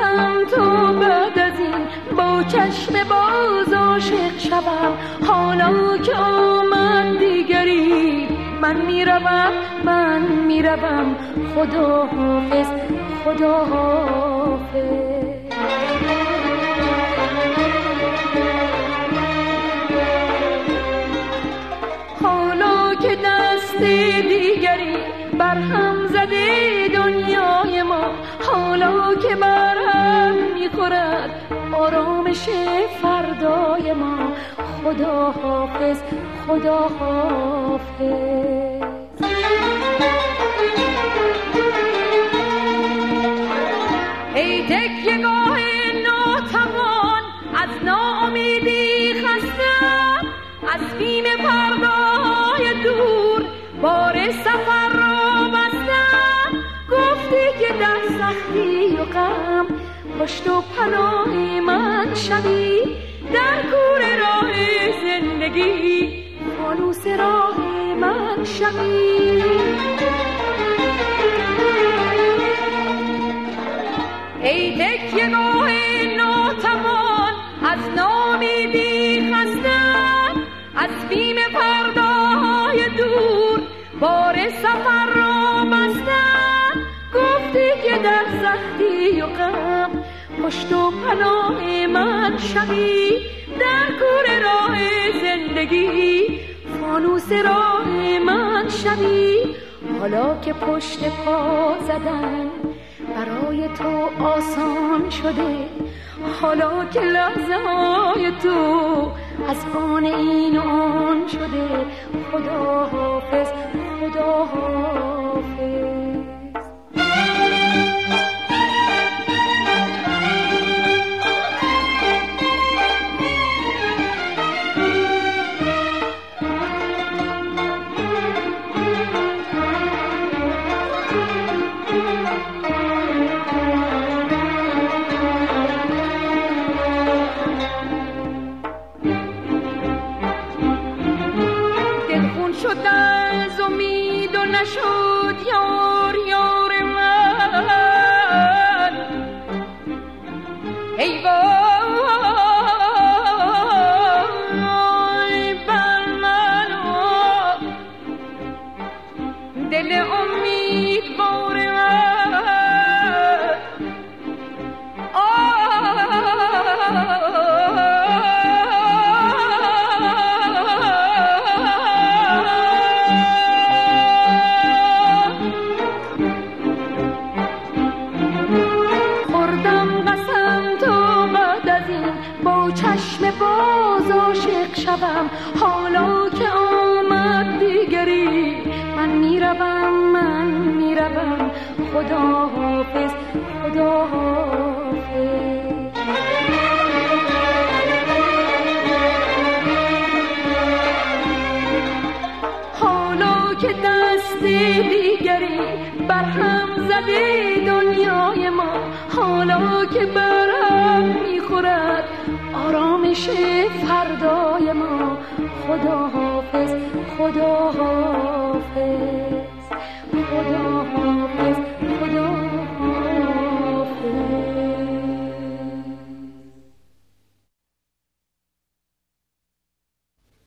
قسم تو بعد از این با چشم باز عاشق شوم. حالا که آمد دیگری من میروم خدا حافظ خدا حافظ. حالا که دست دیگری برهم زده دنیای ما، حالا که برهم میخورد آرامش فردای ما، خدا حافظ خدا حافظ. ای تکیه‌گاه ناتوان از ناامیدی خستم، از بیم فردای دور بار سفر را بستم. گفتی که در سختی و غم پشت و پناه من شوی، در کور راه زندگی فانوس راه من شوی. ای تکیه‌گاه ناتوان از ناامیدی خستم، از بیم فردای دور بار سفر را بستم. گفتی که در سختی و غم پشت و پناه من شوی، در کور راه زندگی فانوس راه من شوی. حالا که پشت پا زدن برای تو آسان شده، حالا که لحظه های تو از آن این و آن شده، خدا حافظ خدا حافظ. نشد یار یار من، ای وای بر من دل امیدوار من. باز عاشق شوم، حالا که آمد دیگری من میروم خدا حافظ خدا حافظ. حالا که دست دیگری برهم زده دنیای ما، حالا که برهم میخورد آرامش فردای ما، خدا حافظ خدا حافظ.